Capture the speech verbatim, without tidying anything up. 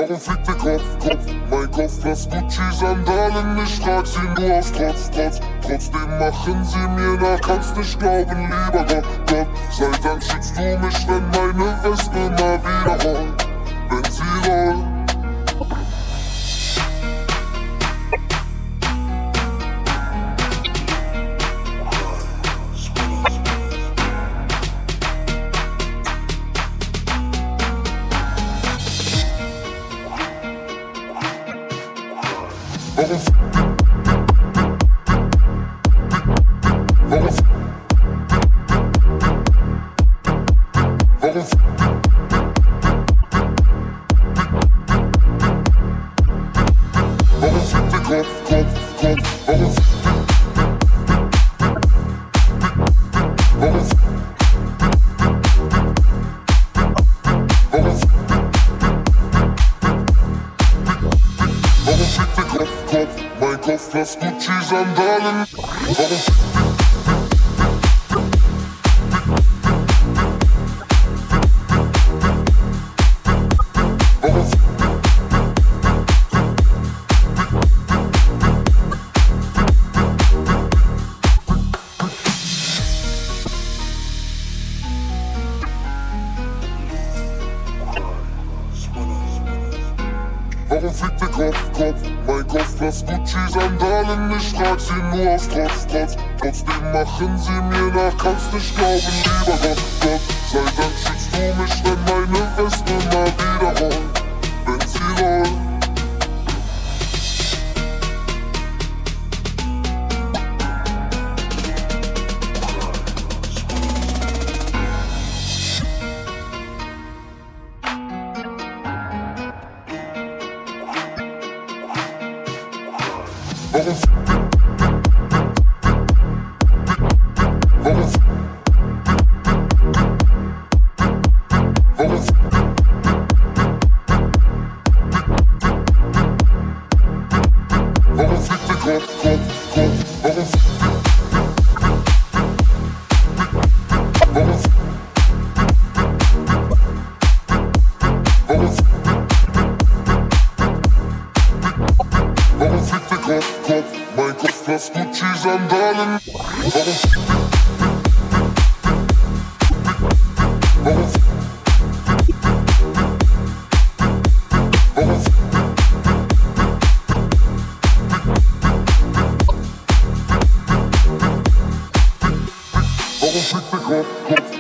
Warum fliegt der Kopf, Kopf, mein Kopf, lass Gucci-Sandalen, ich trag sie nur aus Trotz, Trotz. Trotzdem machen sie mir nach, kannst nicht glauben, lieber Gott, Gott. Sei Dank schützt du mich, wenn meine Wespe mal wieder rollt, wenn sie rollt. Warum Warum Warum Warum fliegt der Kopf, Kopf, Kopf, warum Warum Warum Warum fliegt der Kopf, Kopf, mein Kopf, lass Gucci-Sandalen. Warum Warum fliegt der Kopf, Kopf, mein Kopf, lass Gucci-Sandalen, ich trag sie nur aus Trotz, Trotz. Trotzdem machen sie mir nach, kannst nicht glauben, lieber Gott, Gott. Sei Dank schützt du mich, wenn meine Wespe mal wieder rollt, wenn sie rollt. Warum Warum Warum Warum fliegt der Kopf, Kopf, Kopf, warum Warum Warum Warum fliegt der Kopf, Kopf, mein Kopf, lass Gucci-Sandalen. Warum Warum Warum Warum fliegt der Kopf, Kopf